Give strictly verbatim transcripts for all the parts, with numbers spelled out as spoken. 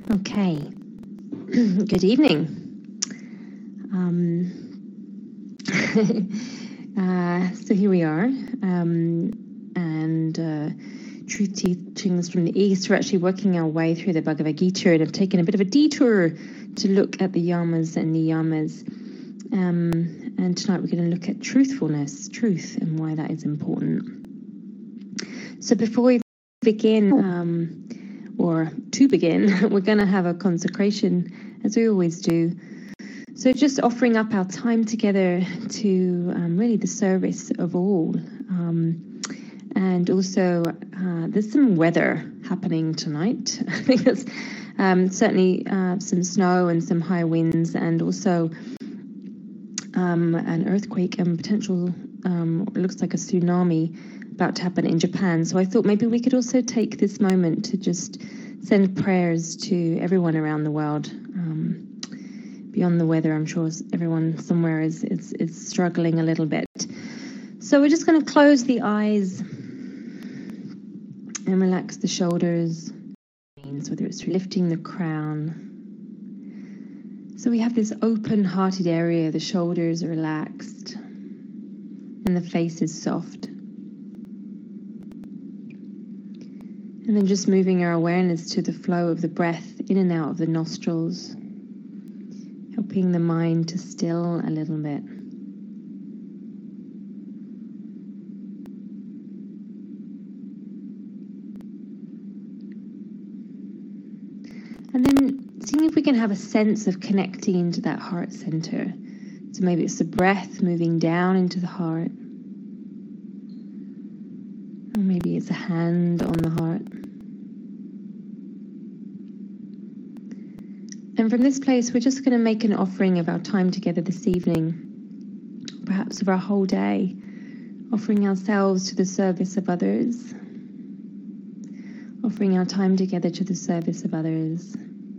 Okay, good evening. Um, uh, so here we are, um, and uh, Truth Teachings from the East. We're actually working our way through the Bhagavad Gita, and have taken a bit of a detour to look at the yamas and niyamas. Um, and tonight we're going to look at truthfulness, truth, and why that is important. So before we begin, um, or to begin, we're going to have a consecration, as we always do. So just offering up our time together to um, really the service of all. Um, and also, uh, there's some weather happening tonight. I think there's um, certainly uh, some snow and some high winds, and also um, an earthquake and potential, um, it looks like a tsunami about to happen in Japan. So I thought maybe we could also take this moment to just send prayers to everyone around the world. Um, beyond the weather, I'm sure everyone somewhere is, is, is struggling a little bit. So we're just going to close the eyes and relax the shoulders, whether it's lifting the crown. So we have this open-hearted area, the shoulders are relaxed, and the face is soft. And then just moving our awareness to the flow of the breath in and out of the nostrils, helping the mind to still a little bit. And then seeing if we can have a sense of connecting into that heart center. So maybe it's the breath moving down into the heart. Or maybe it's a hand on the heart. And from this place, we're just going to make an offering of our time together this evening, perhaps of our whole day, offering ourselves to the service of others, offering our time together to the service of others,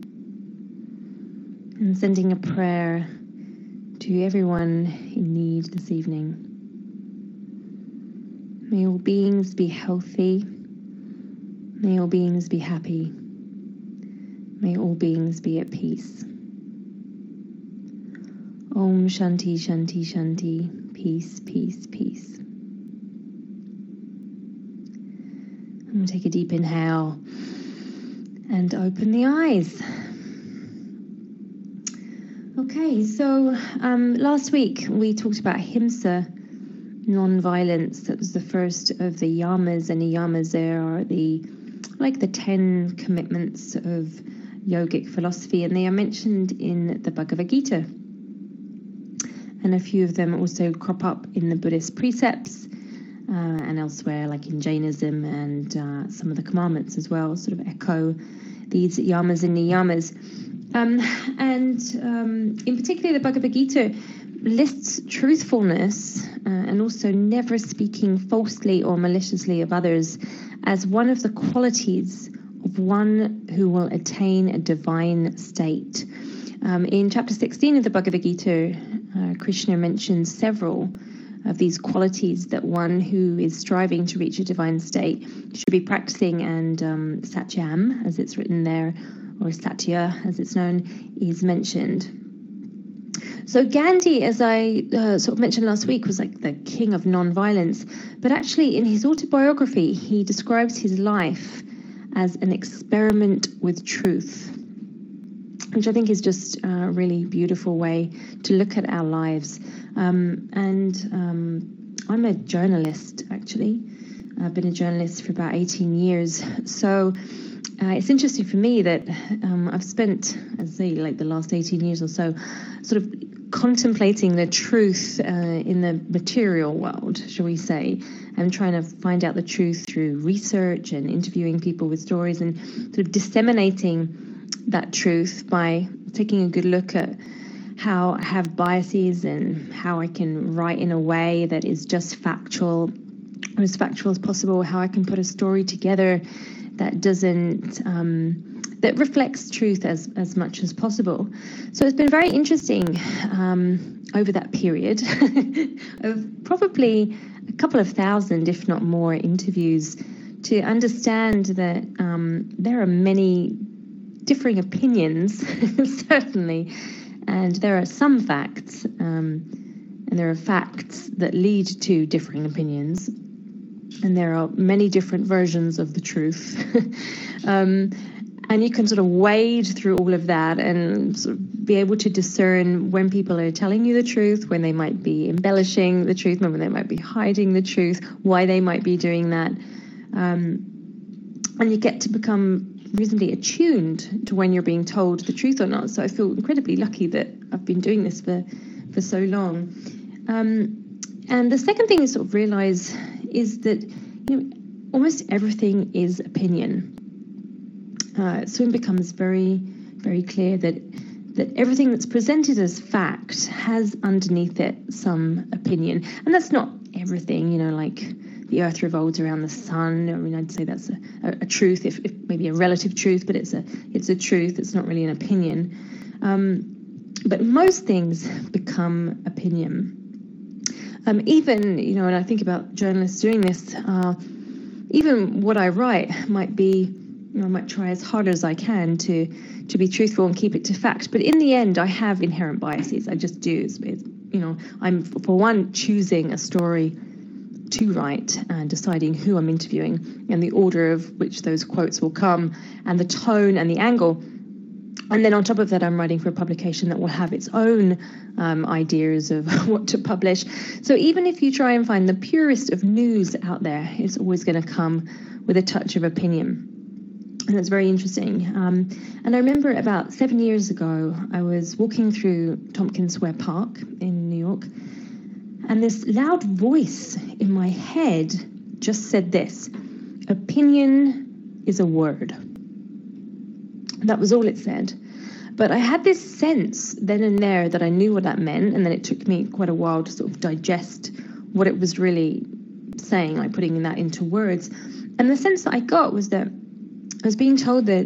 and sending a prayer to everyone in need this evening. May all beings be healthy. May all beings be happy. May all beings be at peace. Om Shanti Shanti Shanti. Peace, peace, peace. I'm going to take a deep inhale and open the eyes. Okay, so um, last week we talked about ahimsa, non-violence. That was the first of the yamas, and the yamas there are the like the ten commitments of yogic philosophy, and they are mentioned in the Bhagavad Gita. And a few of them also crop up in the Buddhist precepts uh, and elsewhere, like in Jainism, and uh, some of the commandments as well, sort of echo these yamas and niyamas. Um, and um, in particular, the Bhagavad Gita lists truthfulness uh, and also never speaking falsely or maliciously of others as one of the qualities of one who will attain a divine state. Um, in chapter sixteen of the Bhagavad Gita, uh, Krishna mentions several of these qualities that one who is striving to reach a divine state should be practicing, and um, Satyam, as it's written there, or Satya, as it's known, is mentioned. So Gandhi, as I uh, sort of mentioned last week, was like the king of non-violence, but actually in his autobiography, he describes his life as an experiment with truth, which I think is just a really beautiful way to look at our lives. Um, and um, I'm a journalist, actually. I've been a journalist for about eighteen years. So uh, it's interesting for me that um, I've spent, I'd say, like the last eighteen years or so, sort of contemplating the truth uh, in the material world, shall we say, and trying to find out the truth through research and interviewing people with stories, and sort of disseminating that truth by taking a good look at how I have biases and how I can write in a way that is just factual, or as factual as possible, how I can put a story together that doesn't um, that reflects truth as, as much as possible. So it's been very interesting um, over that period of probably a couple of thousand, if not more, interviews to understand that um, there are many differing opinions, certainly, and there are some facts, um, and there are facts that lead to differing opinions, and there are many different versions of the truth. um, and you can sort of wade through all of that and sort of be able to discern when people are telling you the truth, when they might be embellishing the truth, when they might be hiding the truth, why they might be doing that. Um, and you get to become reasonably attuned to when you're being told the truth or not. So I feel incredibly lucky that I've been doing this for, for so long. Um, and the second thing you sort of realize is that, you know, almost everything is opinion. Uh, it soon becomes very, very clear that that everything that's presented as fact has underneath it some opinion. And that's not everything, you know, like the earth revolves around the sun. I mean, I'd say that's a, a, a truth, if, if maybe a relative truth, but it's a it's a truth. It's not really an opinion. Um, but most things become opinion. Um, even, you know, when I think about journalists doing this, uh, even what I write might be, you know, I might try as hard as I can to to be truthful and keep it to fact. But in the end, I have inherent biases. I just do. It's, it's, you know, I'm, for one, choosing a story to write and deciding who I'm interviewing and the order of which those quotes will come and the tone and the angle. And then on top of that, I'm writing for a publication that will have its own um, ideas of what to publish. So even if you try and find the purest of news out there, it's always going to come with a touch of opinion. And it's very interesting. Um, and I remember about seven years ago, I was walking through Tompkins Square Park in New York, and this loud voice in my head just said this: opinion is a word. That was all it said. But I had this sense then and there that I knew what that meant, and then it took me quite a while to sort of digest what it was really saying, like putting that into words. And the sense that I got was that I was being told that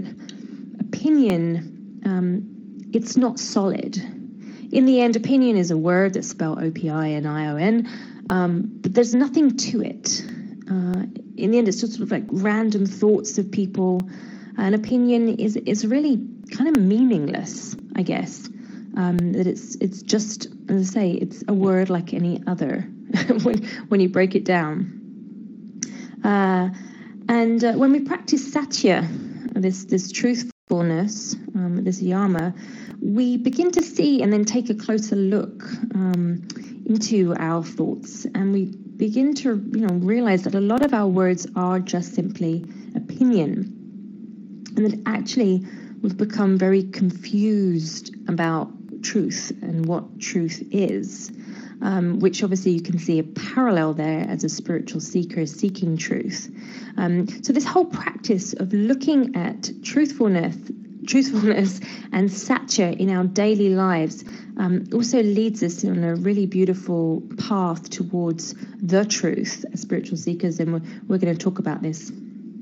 opinion, um, it's not solid. In the end, opinion is a word that's spelled O P I N I O N, um, but there's nothing to it. Uh, in the end, it's just sort of like random thoughts of people. An opinion is is really kind of meaningless, I guess. Um, that it's it's just, as I say, it's a word like any other when when you break it down. Uh, And uh, when we practice satya, this this truthfulness, um, this yama, we begin to see and then take a closer look um, into our thoughts, and we begin to, you know, realize that a lot of our words are just simply opinion, and that actually we've become very confused about truth and what truth is. Um, which obviously you can see a parallel there as a spiritual seeker seeking truth. Um, so this whole practice of looking at truthfulness, truthfulness and satya in our daily lives um, also leads us on a really beautiful path towards the truth as spiritual seekers, and we're, we're going to talk about this.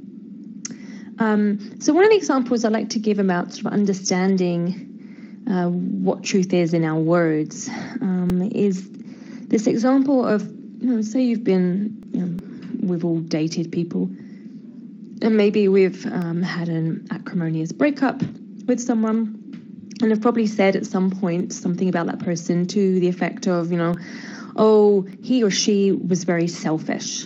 Um, so one of the examples I like to give about sort of understanding uh, what truth is in our words um, is this example of, you know, say you've been, you know, we've all dated people, and maybe we've um, had an acrimonious breakup with someone, and have probably said at some point something about that person to the effect of, you know, oh, he or she was very selfish,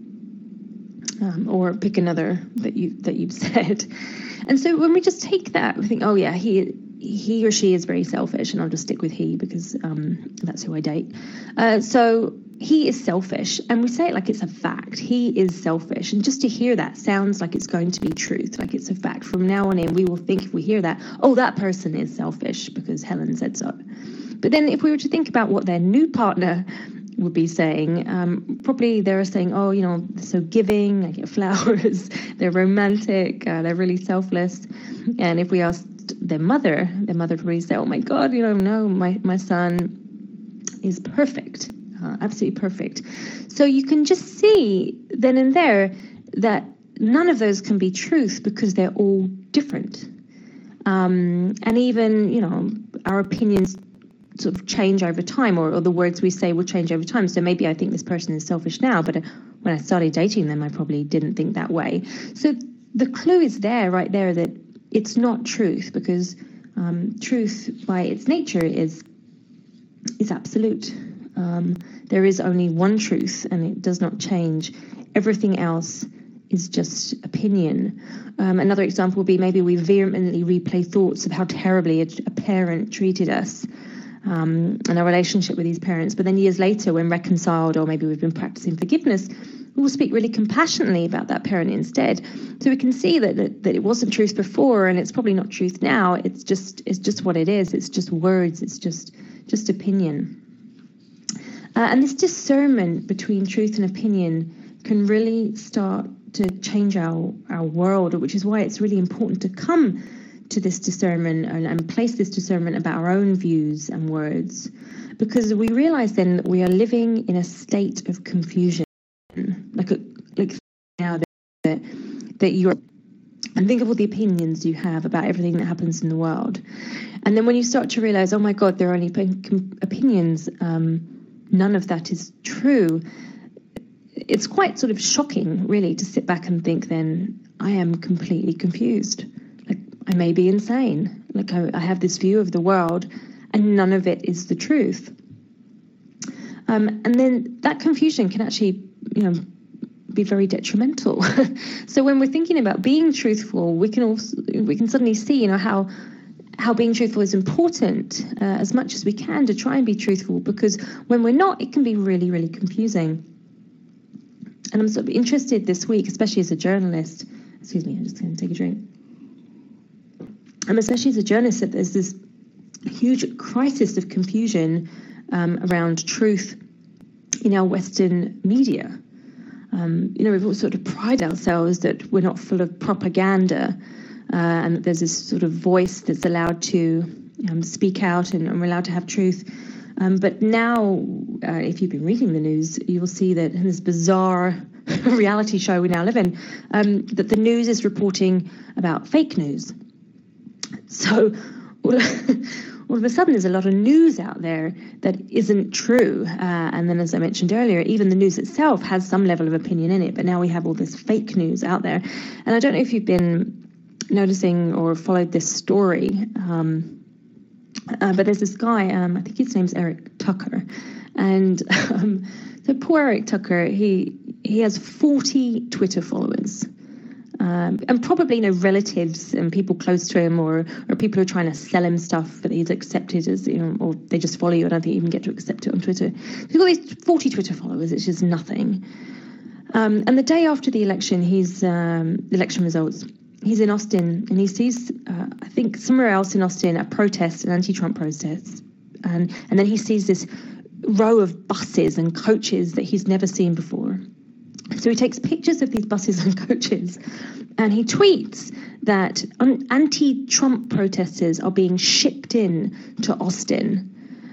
um, or pick another that you that you've said. And so when we just take that, we think, oh yeah, he. he or she is very selfish, and I'll just stick with he because um, that's who I date. Uh, so he is selfish, and we say it like it's a fact. He is selfish, and just to hear that sounds like it's going to be truth, like it's a fact. From now on in, we will think, if we hear that, oh, that person is selfish because Helen said so. But then if we were to think about what their new partner would be saying, um, probably they're saying, oh, you know, they're so giving, I get flowers, they're romantic, uh, they're really selfless. And if we asked their mother, their mother probably say, oh my God, you know, no, my, my son is perfect, uh, absolutely perfect. So you can just see then and there that none of those can be truth because they're all different. Um, and even, you know, our opinions sort of change over time, or, or the words we say will change over time. So maybe I think this person is selfish now, but when I started dating them, I probably didn't think that way. So the clue is there, right there, that it's not truth, because um, truth by its nature is is absolute. Um, there is only one truth, and it does not change. Everything else is just opinion. Um, another example would be maybe we vehemently replay thoughts of how terribly a, a parent treated us, um, and our relationship with these parents. But then years later, when reconciled, or maybe we've been practicing forgiveness, we will speak really compassionately about that parent instead. So we can see that, that that it wasn't truth before, and it's probably not truth now. It's just it's just what it is. It's just words. It's just just opinion. Uh, and this discernment between truth and opinion can really start to change our, our world, which is why it's really important to come to this discernment and, and place this discernment about our own views and words, because we realize then that we are living in a state of confusion, like a, like now that that you're, and think of all the opinions you have about everything that happens in the world, and then when you start to realize, oh my God, there are only opinions, um, none of that is true. It's quite sort of shocking, really, to sit back and think, then I am completely confused. Like, I may be insane. Like, I, I have this view of the world, and none of it is the truth. Um, and then that confusion can actually, you know, be very detrimental. So when we're thinking about being truthful, we can also we can suddenly see, you know, how how being truthful is important uh, as much as we can to try and be truthful, because when we're not, it can be really, really confusing. And I'm sort of interested this week, especially as a journalist, excuse me, I'm just going to take a drink. I'm especially as a journalist that there's this huge crisis of confusion um, around truth in our Western media. Um, you know, we've all sort of pride ourselves that we're not full of propaganda, uh, and that there's this sort of voice that's allowed to um, speak out, and, and we're allowed to have truth. Um, but now, uh, if you've been reading the news, you will see that in this bizarre reality show we now live in, um, that the news is reporting about fake news. So all of, all of a sudden, there's a lot of news out there that isn't true. Uh, and then, as I mentioned earlier, even the news itself has some level of opinion in it. But now we have all this fake news out there. And I don't know if you've been noticing or followed this story, um, Uh, but there's this guy, um, I think his name's Eric Tucker, and um, so poor Eric Tucker, he he has forty Twitter followers, um, and probably, you know, relatives and people close to him, or or people who are trying to sell him stuff that he's accepted as, you know, or they just follow you. I don't think you even get to accept it on Twitter. He's got these forty Twitter followers, it's just nothing. Um, and the day after the election, he's um, election results. He's in Austin, and he sees, uh, I think, somewhere else in Austin, a protest, an anti-Trump protest. And, and then he sees this row of buses and coaches that he's never seen before. So he takes pictures of these buses and coaches, and he tweets that anti-Trump protesters are being shipped in to Austin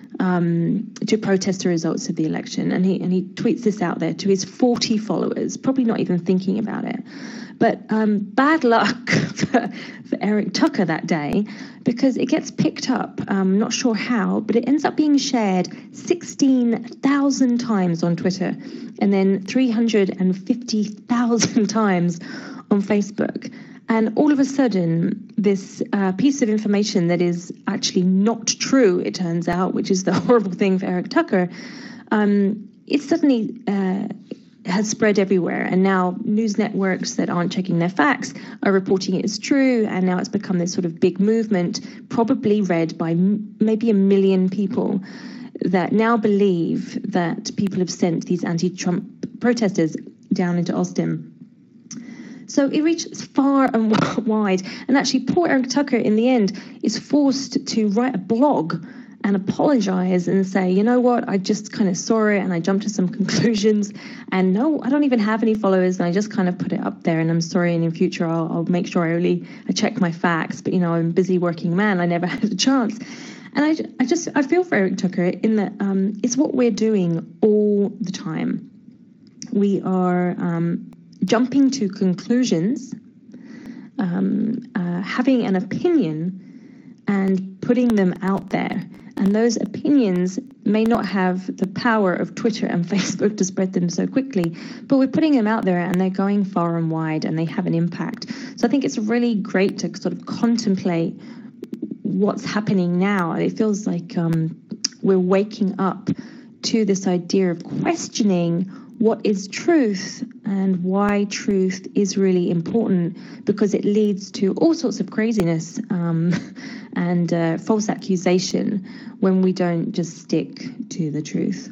um, to protest the results of the election. And he, and he tweets this out there to his forty followers, probably not even thinking about it. But um, bad luck for, for Eric Tucker that day, because it gets picked up, um, not sure how, but it ends up being shared sixteen thousand times on Twitter, and then three hundred fifty thousand times on Facebook. And all of a sudden, this uh, piece of information that is actually not true, it turns out, which is the horrible thing for Eric Tucker, um, it suddenly Uh, has spread everywhere, and now news networks that aren't checking their facts are reporting it as true, and now it's become this sort of big movement, probably read by m- maybe a million people, that now believe that people have sent these anti-Trump protesters down into Austin. So it reaches far and wide, and actually poor Eric Tucker in the end is forced to write a blog and apologize and say, you know what, I just kind of saw it and I jumped to some conclusions, and no, I don't even have any followers, and I just kind of put it up there, and I'm sorry, and in future I'll, I'll make sure I really I check my facts, but you know, I'm a busy working man, I never had a chance. And I, I just I feel for Eric Tucker in that um, it's what we're doing all the time. We are um, jumping to conclusions, um, uh, having an opinion, and putting them out there. And those opinions may not have the power of Twitter and Facebook to spread them so quickly, but we're putting them out there and they're going far and wide and they have an impact. So I think it's really great to sort of contemplate what's happening now. It feels like um, we're waking up to this idea of questioning what is truth and why truth is really important, because it leads to all sorts of craziness um, and uh, false accusation when we don't just stick to the truth.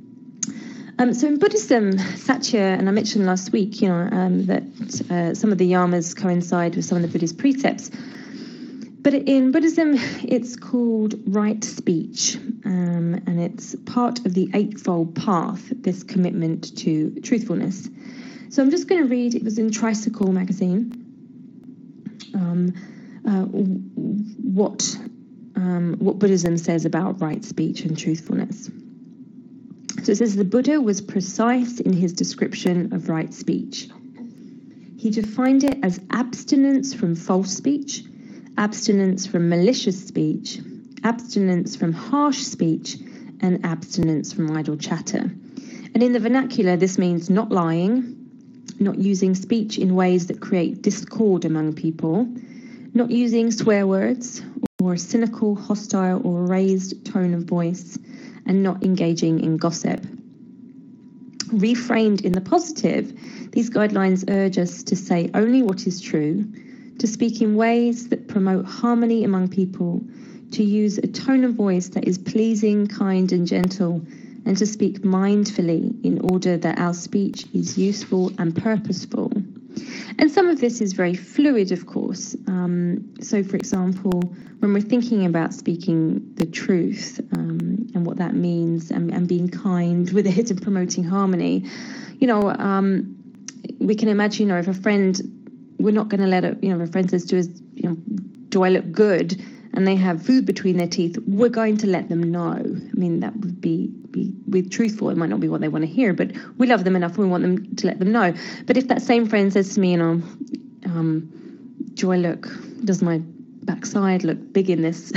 Um, so in Buddhism, Satya, and I mentioned last week, you know, um, that uh, some of the yamas coincide with some of the Buddhist precepts. But in Buddhism, it's called right speech, um, and it's part of the Eightfold Path, this commitment to truthfulness. So I'm just going to read, it was in Tricycle magazine, um, uh, what, um, what Buddhism says about right speech and truthfulness. So it says, the Buddha was precise in his description of right speech. He defined it as abstinence from false speech, abstinence from malicious speech, abstinence from harsh speech, and abstinence from idle chatter. And in the vernacular, this means not lying, not using speech in ways that create discord among people, not using swear words or a cynical, hostile, or raised tone of voice, and not engaging in gossip. Reframed in the positive, these guidelines urge us to say only what is true, to speak in ways that promote harmony among people, to use a tone of voice that is pleasing, kind, and gentle, and to speak mindfully in order that our speech is useful and purposeful. And some of this is very fluid, of course. Um, so, for example, when we're thinking about speaking the truth um, and what that means, and, and being kind with it and promoting harmony, you know, um, we can imagine, you know, if a friend, we're not going to let it, you know, if a friend says to us, you know, do I look good? And they have food between their teeth, we're going to let them know. I mean, that would be, be, be truthful. It might not be what they want to hear, but we love them enough, we want them to let them know. But if that same friend says to me, you know, um, do I look, does my backside look big in this?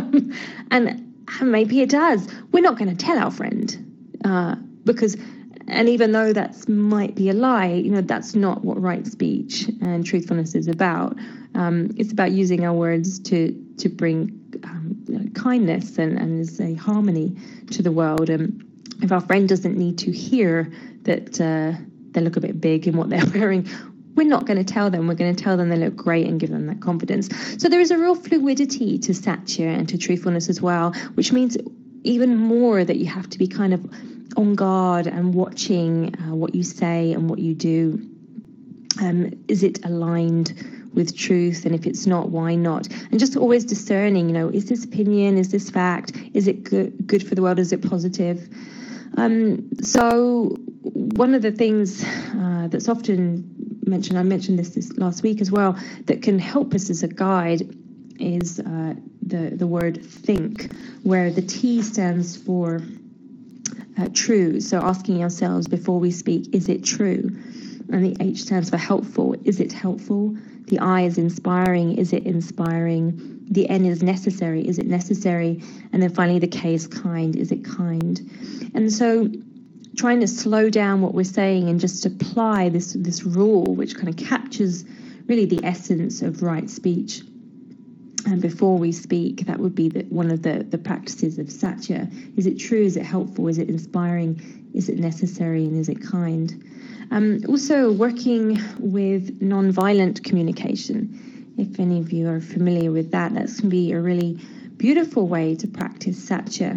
And maybe it does. We're not going to tell our friend uh, because, and even though that might be a lie, you know, that's not what right speech and truthfulness is about. Um, it's about using our words to to bring um, you know, kindness and, and say harmony to the world. And if our friend doesn't need to hear that uh, they look a bit big in what they're wearing, we're not going to tell them. We're going to tell them they look great and give them that confidence. So there is a real fluidity to satya and to truthfulness as well, which means even more that you have to be kind of on guard and watching uh, what you say and what you do. Um, is it aligned with truth? And if it's not, why not? And just always discerning, you know, is this opinion, is this fact, is it good, good for the world, is it positive? Um, so one of the things uh, that's often mentioned, I mentioned this, this last week as well, that can help us as a guide is uh, the, the word think, where the T stands for uh, true. So asking ourselves before we speak, is it true? And the H stands for helpful. Is it helpful? The I is inspiring. Is it inspiring? The N is necessary. Is it necessary? And then finally the K is kind. Is it kind? And so trying to slow down what we're saying and just apply this, this rule, which kind of captures really the essence of right speech. And before we speak, that would be the, one of the, the practices of satya. Is it true? Is it helpful? Is it inspiring? Is it necessary? And is it kind? Um, also working with non-violent communication. If any of you are familiar with that, that can be a really beautiful way to practice satya.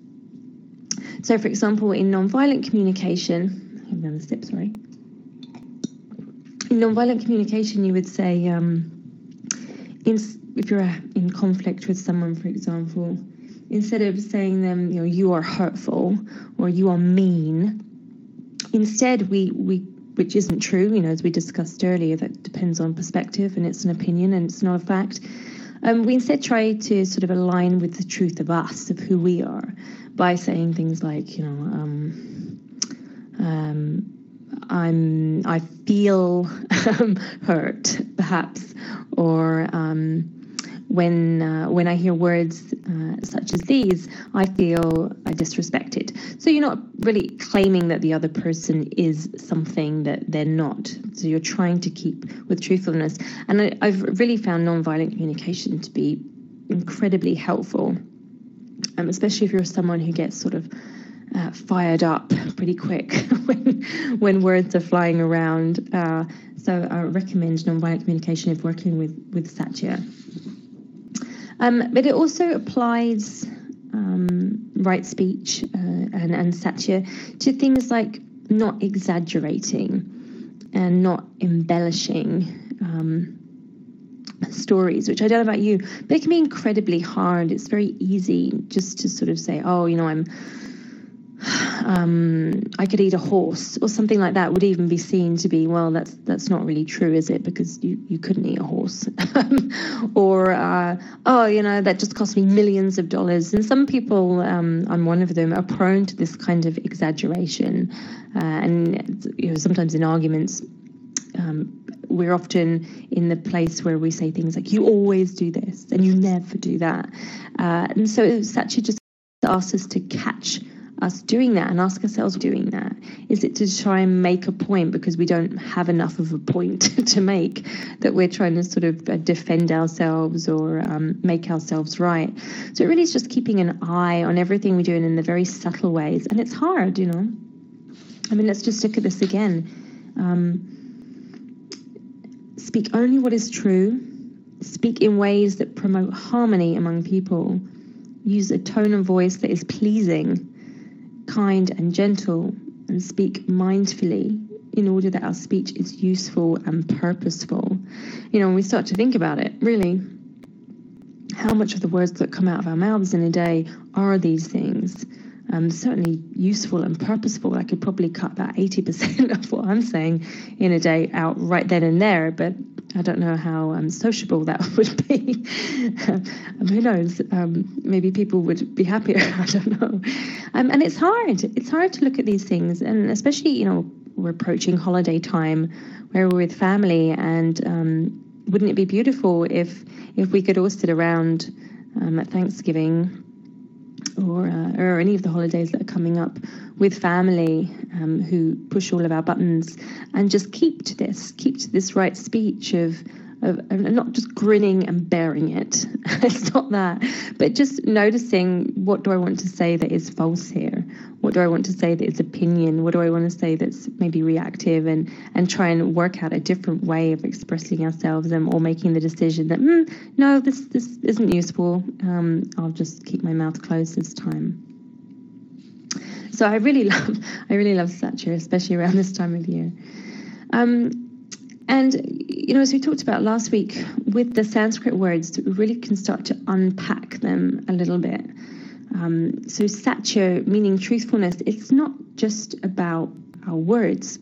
So, for example, in non-violent communication, I'm on the step, sorry. In non-violent communication, you would say, um, in, if you're in conflict with someone, for example, instead of saying them, you know, you are hurtful or you are mean, instead, we, we, which isn't true, you know, as we discussed earlier, that depends on perspective and it's an opinion and it's not a fact. Um, we instead try to sort of align with the truth of us, of who we are, by saying things like, you know, um, um, I'm, I feel hurt, perhaps, or um, when uh, when I hear words uh, such as these, I feel uh, disrespected. So you're not really claiming that the other person is something that they're not. So you're trying to keep with truthfulness. And I, I've really found nonviolent communication to be incredibly helpful, um, especially if you're someone who gets sort of uh, fired up pretty quick when when words are flying around. Uh, so I recommend nonviolent communication if working with with Satya. Um, but it also applies um, right speech uh, and, and Satya to things like not exaggerating and not embellishing um, stories, which I don't know about you, but it can be incredibly hard. It's very easy just to sort of say, oh, you know, I'm Um, I could eat a horse, or something like that would even be seen to be, well, that's that's not really true, is it? Because you, you couldn't eat a horse. Or, uh, oh, you know, that just cost me millions of dollars. And some people, um, I'm one of them, are prone to this kind of exaggeration. Uh, and, you know, sometimes in arguments, um, we're often in the place where we say things like, you always do this and you never do that. Uh, and so it's actually just asks us to catch us doing that and ask ourselves doing that. Is it to try and make a point because we don't have enough of a point to make, that we're trying to sort of defend ourselves or um, make ourselves right? So it really is just keeping an eye on everything we do in the very subtle ways. And it's hard, you know. I mean, let's just look at this again. Um, speak only what is true. Speak in ways that promote harmony among people. Use a tone of voice that is pleasing, kind and gentle, and speak mindfully in order that our speech is useful and purposeful. You know, when we start to think about it, really, how much of the words that come out of our mouths in a day are these things? Um, certainly useful and purposeful. I could probably cut about eighty percent of what I'm saying in a day out right then and there, but I don't know how um, sociable that would be. um, who knows? Um, maybe people would be happier. I don't know. Um, and it's hard. It's hard to look at these things, and especially, you know, we're approaching holiday time where we're with family, and um, wouldn't it be beautiful if if we could all sit around um, at Thanksgiving or uh, or any of the holidays that are coming up with family um, who push all of our buttons and just keep to this, keep to this right speech of, of, of not just grinning and bearing it. It's not that, but just noticing, what do I want to say that is false here? What do I want to say that is opinion? What do I want to say that's maybe reactive? And, and try and work out a different way of expressing ourselves, and or making the decision that, mm, no, this, this isn't useful. Um, I'll just keep my mouth closed this time. So I really love, I really love Satya, especially around this time of year. Um, and, you know, as we talked about last week, with the Sanskrit words, we really can start to unpack them a little bit. Um, so Satya, meaning truthfulness, it's not just about our words.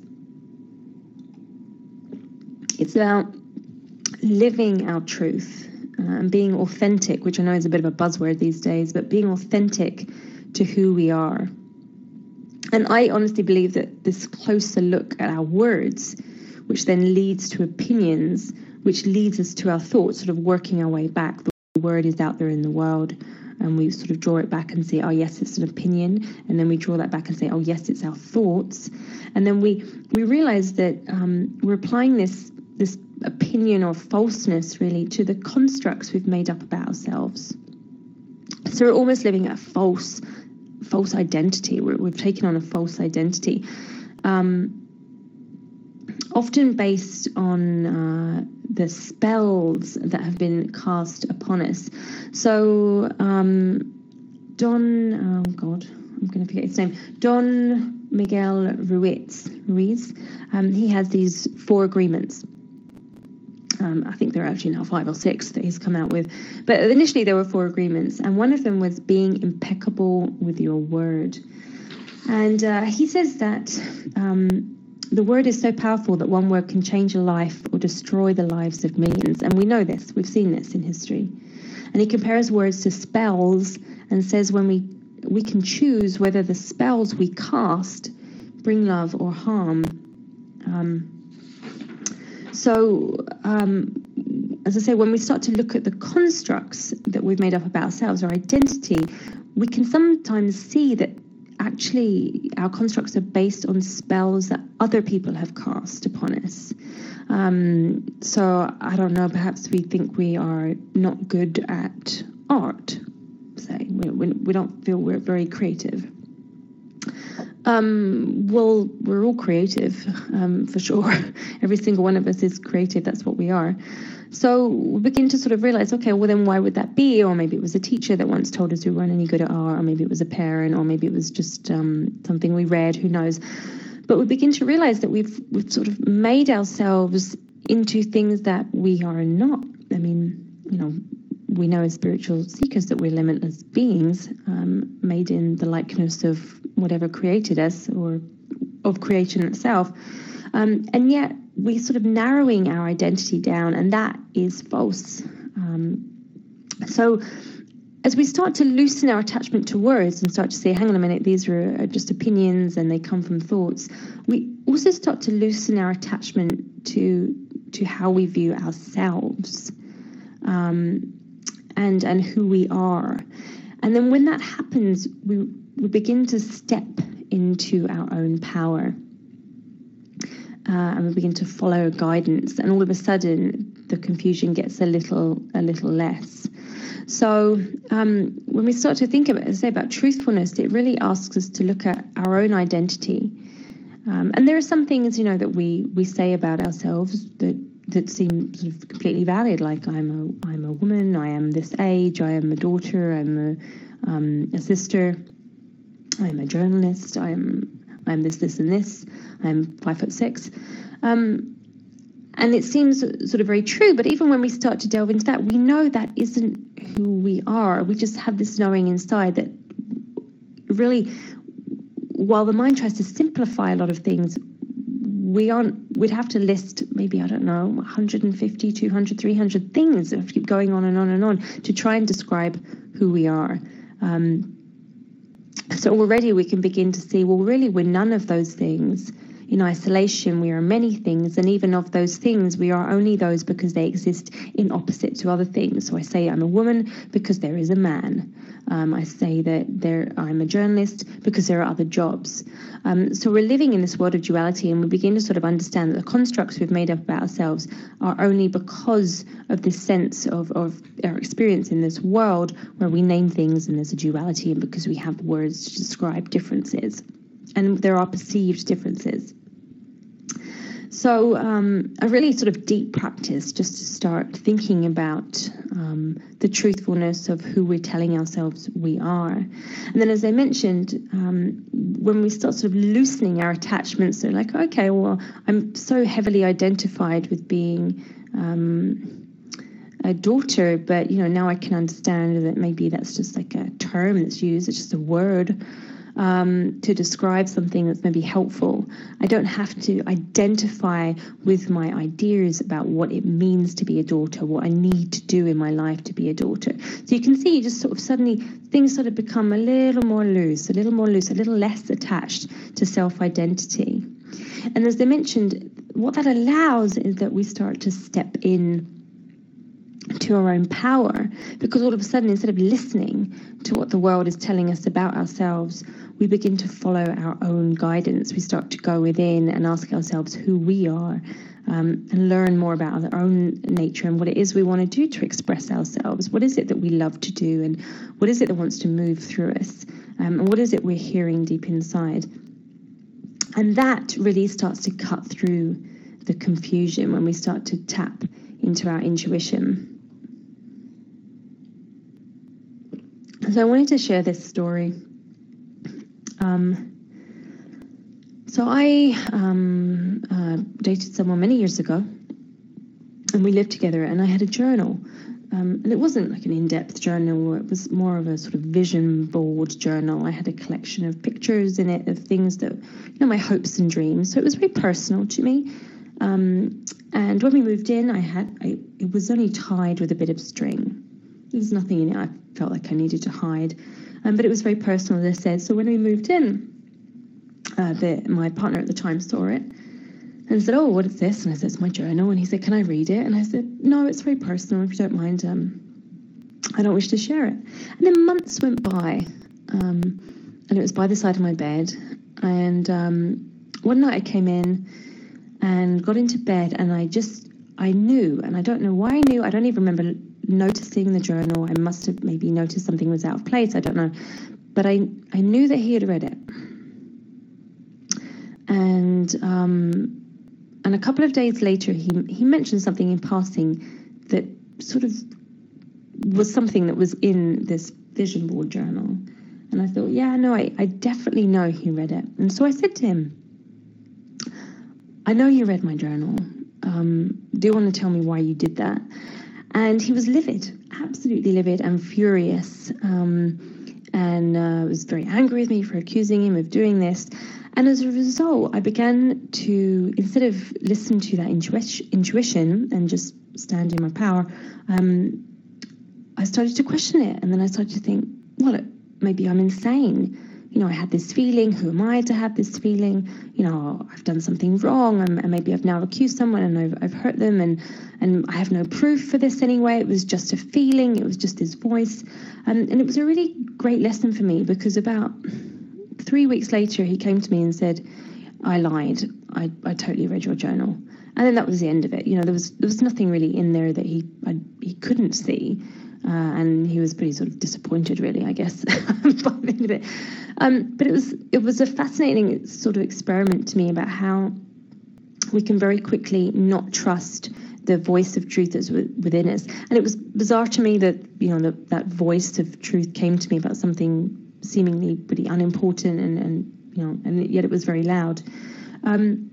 It's about living our truth uh, and being authentic, which I know is a bit of a buzzword these days, but being authentic to who we are. And I honestly believe that this closer look at our words, which then leads to opinions, which leads us to our thoughts, sort of working our way back. The word is out there in the world, and we sort of draw it back and say, oh, yes, it's an opinion. And then we draw that back and say, oh, yes, it's our thoughts. And then we, we realize that um, we're applying this, this opinion or falseness, really, to the constructs we've made up about ourselves. So we're almost living a false false identity. We're, we've taken on a false identity, um, often based on uh, the spells that have been cast upon us. So um, Don, oh God, I'm going to forget his name, Don Miguel Ruiz, Ruiz um, he has these four agreements. Um, I think there are actually now five or six that he's come out with. But initially there were four agreements, and one of them was being impeccable with your word. And uh, he says that um, the word is so powerful that one word can change a life or destroy the lives of millions. And we know this. We've seen this in history. And he compares words to spells and says when we, we can choose whether the spells we cast bring love or harm. Um, So um, as I say, when we start to look at the constructs that we've made up about ourselves, our identity, we can sometimes see that actually our constructs are based on spells that other people have cast upon us. Um, so I don't know, perhaps we think we are not good at art, say. We, we, we don't feel we're very creative. Um, well, we're all creative, um, for sure. Every single one of us is creative. That's what we are. So we begin to sort of realize, okay, well then why would that be? Or maybe it was a teacher that once told us we weren't any good at art, or maybe it was a parent, or maybe it was just um, something we read, who knows. But we begin to realize that we've we've sort of made ourselves into things that we are not. I mean, you know, we know as spiritual seekers that we're limitless beings, um, made in the likeness of whatever created us, or of creation itself. Um, and yet we're sort of narrowing our identity down, and that is false. Um, so as we start to loosen our attachment to words and start to say, hang on a minute, these are just opinions and they come from thoughts, we also start to loosen our attachment to to how we view ourselves, um, and and who we are. And then when that happens, we, we begin to step into our own power. Uh, and we begin to follow guidance, and all of a sudden the confusion gets a little a little less. So um, when we start to think about, say, about truthfulness, it really asks us to look at our own identity. Um, and there are some things, you know, that we, we say about ourselves that, that seem sort of completely valid, like I'm a I'm a woman, I am this age, I am a daughter, I'm a um, a sister, I'm a journalist, I'm I'm this, this, and this. I'm five foot six. Um, and it seems sort of very true, but even when we start to delve into that, we know that isn't who we are. We just have this knowing inside that really, while the mind tries to simplify a lot of things, we aren't, we'd have to list maybe, I don't know, one hundred fifty, two hundred, three hundred things, if keep going on and on and on, to try and describe who we are. Um, So already we can begin to see, well, really, we're none of those things. In isolation, we are many things, and even of those things, we are only those because they exist in opposite to other things. So I say I'm a woman because there is a man. Um, I say that there I'm a journalist because there are other jobs. Um, so we're living in this world of duality, and we begin to sort of understand that the constructs we've made up about ourselves are only because of this sense of, of our experience in this world where we name things and there's a duality, and because we have words to describe differences. And there are perceived differences. So um, a really sort of deep practice just to start thinking about um, the truthfulness of who we're telling ourselves we are. And then, as I mentioned, um, when we start sort of loosening our attachments, they're like, okay, well, I'm so heavily identified with being um, a daughter, but, you know, now I can understand that maybe that's just like a term that's used, it's just a word. Um, to describe something that's maybe helpful. I don't have to identify with my ideas about what it means to be a daughter, what I need to do in my life to be a daughter. So you can see, you just sort of suddenly things sort of become a little more loose, a little more loose, a little less attached to self-identity. And as I mentioned, what that allows is that we start to step in to our own power, because all of a sudden, instead of listening to what the world is telling us about ourselves, we begin to follow our own guidance. We start to go within and ask ourselves who we are, um, and learn more about our own nature and what it is we want to do to express ourselves. What is it that we love to do, and what is it that wants to move through us, um, and what is it we're hearing deep inside? And that really starts to cut through the confusion when we start to tap into our intuition. So I wanted to share this story. Um, so I um, uh, dated someone many years ago, and we lived together, and I had a journal. Um, and it wasn't like an in-depth journal, it was more of a sort of vision board journal. I had a collection of pictures in it of things that, you know, my hopes and dreams. So it was very personal to me. Um, and when we moved in, I had, I, it was only tied with a bit of string. There was nothing in it I felt like I needed to hide. Um, but it was very personal, as I said. So when we moved in, uh, the, my partner at the time saw it. And I said, oh, what is this? And I said, it's my journal. And he said, can I read it? And I said, no, it's very personal. If you don't mind, um, I don't wish to share it. And then months went by, um, and it was by the side of my bed. And um, one night I came in and got into bed, and I just, I knew, and I don't know why I knew. I don't even remember noticing the journal. I must have maybe noticed something was out of place. I don't know. But I, I knew that he had read it. And um, and a couple of days later, he he mentioned something in passing that sort of was something that was in this vision board journal. And I thought, yeah, no, I, I definitely know he read it. And so I said to him, I know you read my journal. Um, do you want to tell me why you did that? And he was livid, absolutely livid and furious, um, and uh, was very angry with me for accusing him of doing this. And as a result, I began to, instead of listen to that intuition, intuition and just stand in my power, um, I started to question it. And then I started to think, well, maybe I'm insane. You know, I had this feeling. Who am I to have this feeling? You know, I've done something wrong, and, and maybe I've now accused someone, and I've, I've hurt them, and and I have no proof for this anyway. It was just a feeling. It was just his voice, and and it was a really great lesson for me, because about three weeks later, he came to me and said, "I lied. I, I totally read your journal," and then that was the end of it. You know, there was there was nothing really in there that he I, he couldn't see. Uh, and he was pretty sort of disappointed, really, I guess, by the end of it. Um, but it was it was a fascinating sort of experiment to me about how we can very quickly not trust the voice of truth that's within us. And it was bizarre to me that, you know, the, that voice of truth came to me about something seemingly pretty unimportant, and, and you know, and yet it was very loud. Um,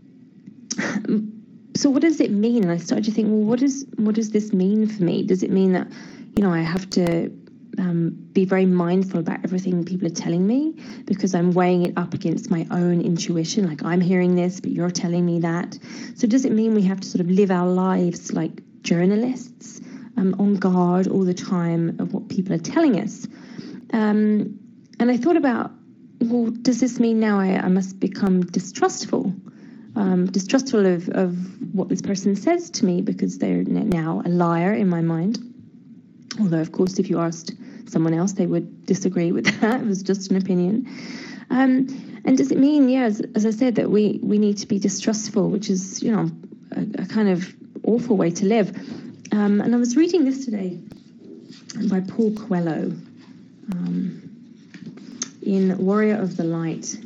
so what does it mean? And I started to think, well, what does what does this mean for me? Does it mean that, you know, I have to um, be very mindful about everything people are telling me, because I'm weighing it up against my own intuition? Like, I'm hearing this, but you're telling me that. So does it mean we have to sort of live our lives like journalists, um, on guard all the time of what people are telling us? Um, and I thought about, well, does this mean now I, I must become distrustful? Um, distrustful of, of what this person says to me, because they're now a liar in my mind. Although, of course, if you asked someone else, they would disagree with that. It was just an opinion. Um, and does it mean, yeah, as, as I said, that we, we need to be distrustful, which is, you know, a, a kind of awful way to live. Um, and I was reading this today by Paul Coelho um, in Warrior of the Light.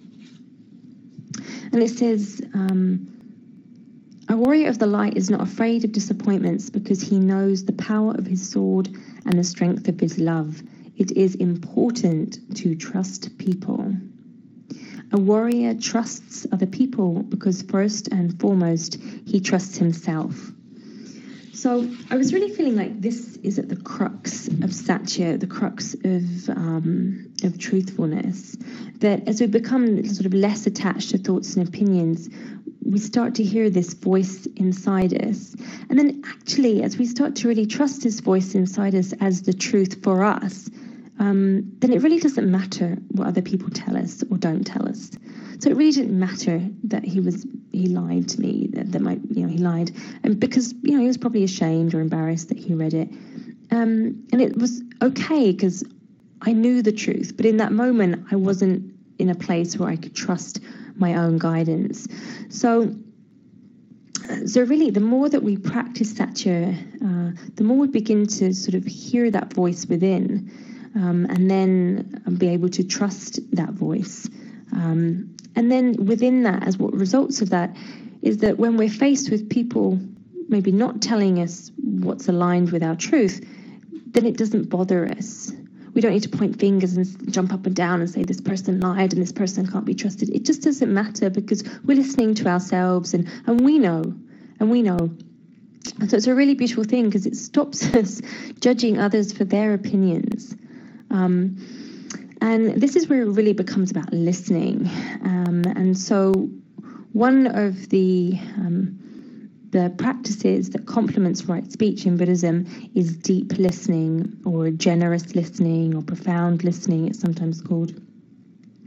And it says, um, a warrior of the light is not afraid of disappointments, because he knows the power of his sword and the strength of his love. It is important to trust people. A warrior trusts other people because first and foremost, he trusts himself. So I was really feeling like this is at the crux of Satya, the crux of um, of truthfulness, that as we become sort of less attached to thoughts and opinions, we start to hear this voice inside us. And then actually, as we start to really trust this voice inside us as the truth for us, um, then it really doesn't matter what other people tell us or don't tell us. So it really didn't matter that he was he lied to me, that, that my you know he lied, and because you know he was probably ashamed or embarrassed that he read it, um, and it was okay because I knew the truth. But in that moment, I wasn't in a place where I could trust my own guidance. So, so really, the more that we practice Satya, uh, the more we begin to sort of hear that voice within, um, and then be able to trust that voice. Um, and then within that, as what results of that, is that when we're faced with people maybe not telling us what's aligned with our truth, then it doesn't bother us. We don't need to point fingers and jump up and down and say this person lied and this person can't be trusted. It just doesn't matter, because we're listening to ourselves, and, and we know, and we know. And so it's a really beautiful thing, because it stops us judging others for their opinions. Um, and this is where it really becomes about listening. Um, and so one of the um, the practices that complements right speech in Buddhism is deep listening, or generous listening, or profound listening, it's sometimes called.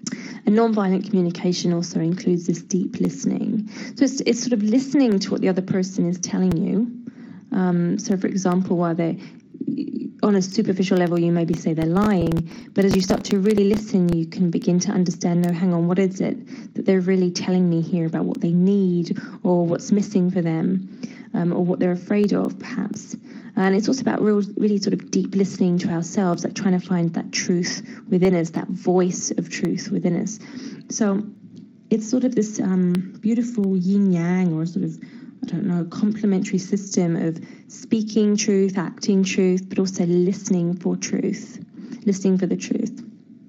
And nonviolent communication also includes this deep listening. So it's, it's sort of listening to what the other person is telling you. Um, so, for example, while they're on a superficial level, you maybe say they're lying, but as you start to really listen, you can begin to understand, no, hang on, what is it that they're really telling me here about what they need or what's missing for them, um, or what they're afraid of, perhaps. And it's also about real, really sort of deep listening to ourselves, like trying to find that truth within us, that voice of truth within us. So it's sort of this um, beautiful yin-yang, or sort of, I don't know, complementary system of speaking truth, acting truth, but also listening for truth, listening for the truth.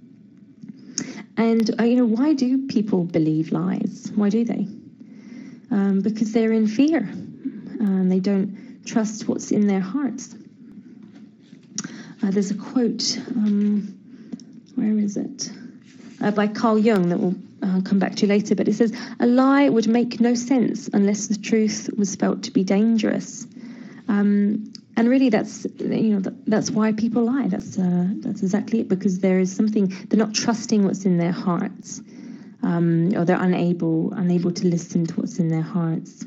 And, uh, you know, why do people believe lies? Why do they? Um, because they're in fear, and they don't trust what's in their hearts. Uh, there's a quote, um, where is it? Uh, by Carl Jung that we'll uh, come back to later, but it says, a lie would make no sense unless the truth was felt to be dangerous. Um, and really that's, you know, that, that's why people lie. That's, uh, that's exactly it, because there is something, they're not trusting what's in their hearts, um, or they're unable, unable to listen to what's in their hearts.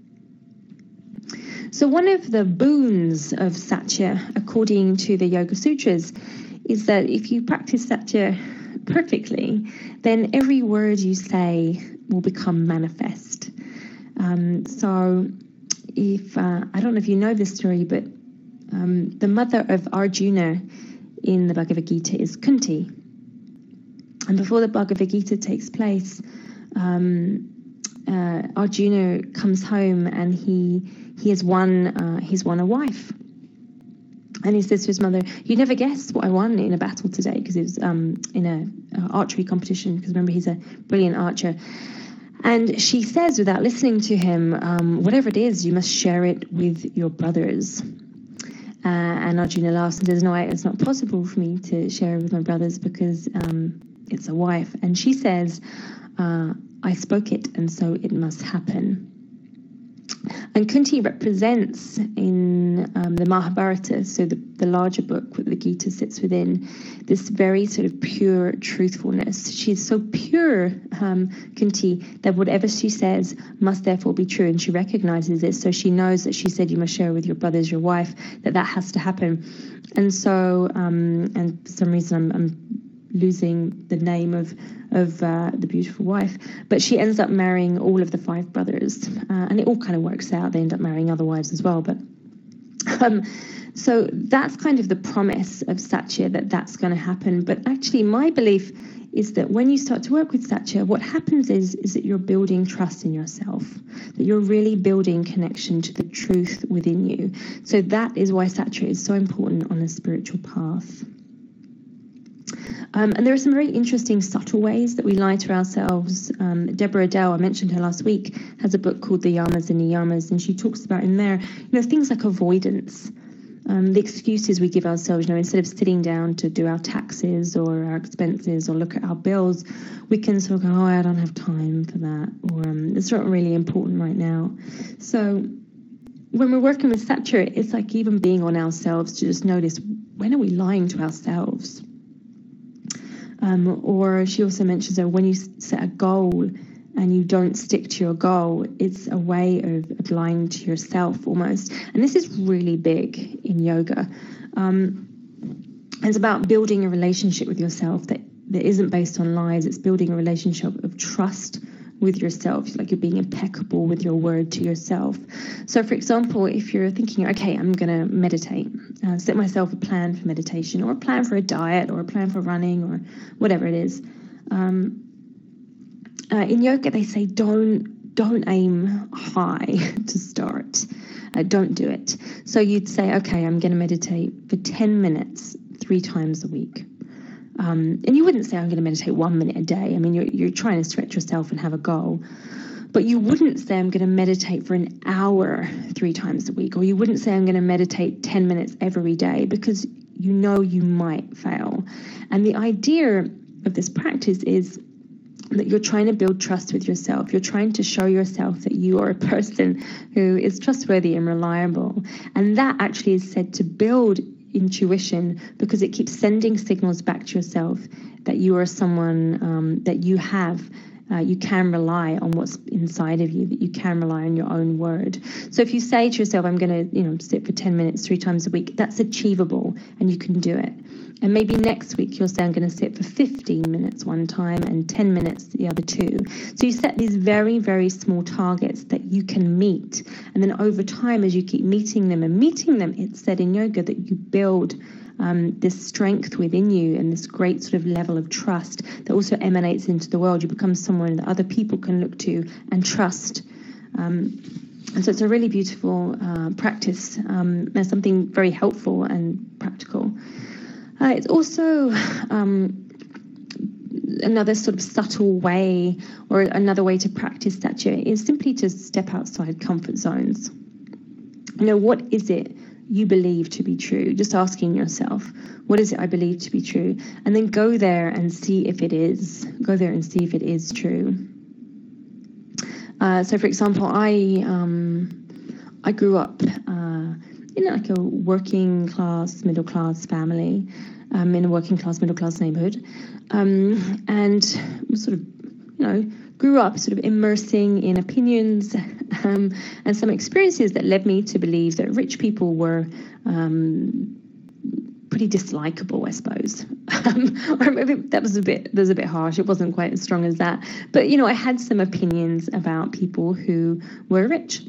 So one of the boons of Satya, according to the Yoga Sutras, is that if you practice Satya perfectly, then every word you say will become manifest. Um, so if, uh, I don't know if you know this story, but um, the mother of Arjuna in the Bhagavad Gita is Kunti. And before the Bhagavad Gita takes place, um, uh, Arjuna comes home and he he has won uh, he's won a wife. And he says to his mother, "You never guess what I won in a battle today," because it was um, in a uh, archery competition. Because remember, he's a brilliant archer. And she says, without listening to him, um, "Whatever it is, you must share it with your brothers." Uh, and Arjuna laughs and says, "No, I, it's not possible for me to share it with my brothers because um, it's a wife." And she says, uh, "I spoke it, and so it must happen." And Kunti represents in um, the Mahabharata, so the, the larger book that the Gita sits within, this very sort of pure truthfulness. She's so pure, um, Kunti, that whatever she says must therefore be true, and she recognizes this. So she knows that she said, "You must share with your brothers, your wife," that that has to happen. And so, um, and for some reason I'm, I'm losing the name of of uh, the beautiful wife, but she ends up marrying all of the five brothers, uh, and it all kind of works out. They end up marrying other wives as well, but um, so that's kind of the promise of Satya, that that's going to happen. But actually, my belief is that when you start to work with Satya, what happens is is that you're building trust in yourself, that you're really building connection to the truth within you. So that is why Satya is so important on a spiritual path. Um, and there are some very interesting subtle ways that we lie to ourselves. Um, Deborah Adele, I mentioned her last week, has a book called The Yamas and Niyamas, and she talks about in there, you know, things like avoidance, um, the excuses we give ourselves. You know, instead of sitting down to do our taxes or our expenses or look at our bills, we can sort of go, "Oh, I don't have time for that," or um, "It's not really important right now." So when we're working with Satya, it's like even being on ourselves to just notice, when are we lying to ourselves? Um, or she also mentions that when you set a goal and you don't stick to your goal, it's a way of, of lying to yourself almost. And this is really big in yoga. Um, it's about building a relationship with yourself that, that isn't based on lies. It's building a relationship of trust with yourself, like you're being impeccable with your word to yourself. So, for example, if you're thinking, okay, I'm going to meditate, uh, set myself a plan for meditation, or a plan for a diet, or a plan for running, or whatever it is. Um, uh, in yoga, they say don't don't aim high to start. Uh, don't do it. So you'd say, okay, I'm going to meditate for ten minutes, three times a week. Um, and you wouldn't say, I'm going to meditate one minute a day. I mean, you're, you're trying to stretch yourself and have a goal. But you wouldn't say, I'm going to meditate for an hour three times a week. Or you wouldn't say, I'm going to meditate ten minutes every day, because you know you might fail. And the idea of this practice is that you're trying to build trust with yourself. You're trying to show yourself that you are a person who is trustworthy and reliable. And that actually is said to build intuition, because it keeps sending signals back to yourself that you are someone um, that you have. Uh, you can rely on what's inside of you, that you can rely on your own word. So if you say to yourself, I'm going to, you know, sit for ten minutes three times a week, that's achievable and you can do it. And maybe next week you'll say, I'm going to sit for fifteen minutes one time and ten minutes the other two. So you set these very, very small targets that you can meet. And then over time, as you keep meeting them and meeting them, it's said in yoga that you build Um, this strength within you and this great sort of level of trust that also emanates into the world. You become someone that other people can look to and trust. Um, and so it's a really beautiful uh, practice um, and something very helpful and practical. Uh, it's also um, another sort of subtle way, or another way to practice satya is simply to step outside comfort zones. You know, what is it you believe to be true? Just asking yourself, what is it I believe to be true? And then go there and see if it is. Go there and see if it is true. Uh, so, for example, I um, I grew up uh, in like a working class, middle class family, um, in a working class, middle class neighborhood, um, and sort of, you know, grew up sort of immersing in opinions um, and some experiences that led me to believe that rich people were um, pretty dislikable, I suppose. Um, or maybe that was a bit that was a bit harsh. It wasn't quite as strong as that. But, you know, I had some opinions about people who were rich.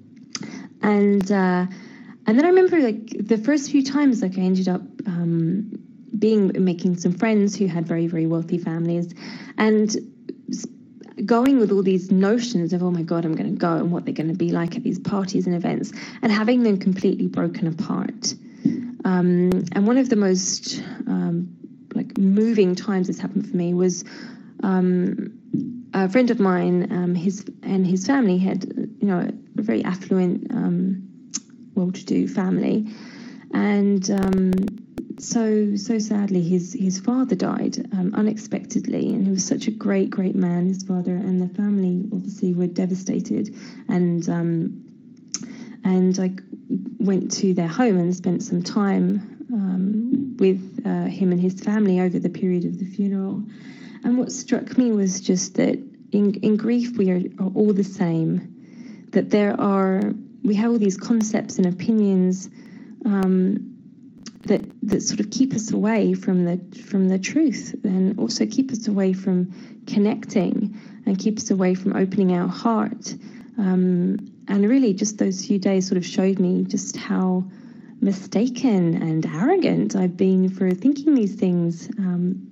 And uh, and then I remember, like, the first few times, like, I ended up um, being making some friends who had very, very wealthy families, and going with all these notions of, oh my God, I'm going to go, and what they're going to be like at these parties and events, and having them completely broken apart. Um, and one of the most um, like moving times this happened for me was um, a friend of mine, um, his and his family had, you know, a very affluent, um, well-to-do family, and um, so so sadly his his father died um, unexpectedly, and he was such a great great man, his father, and the family obviously were devastated, and um, and I went to their home and spent some time um, with uh, him and his family over the period of the funeral. And what struck me was just that in in grief we are, are all the same, that there are we have all these concepts and opinions um, that that sort of keep us away from the from the truth, and also keep us away from connecting, and keep us away from opening our heart. Um, and really, just those few days sort of showed me just how mistaken and arrogant I've been for thinking these things. Um,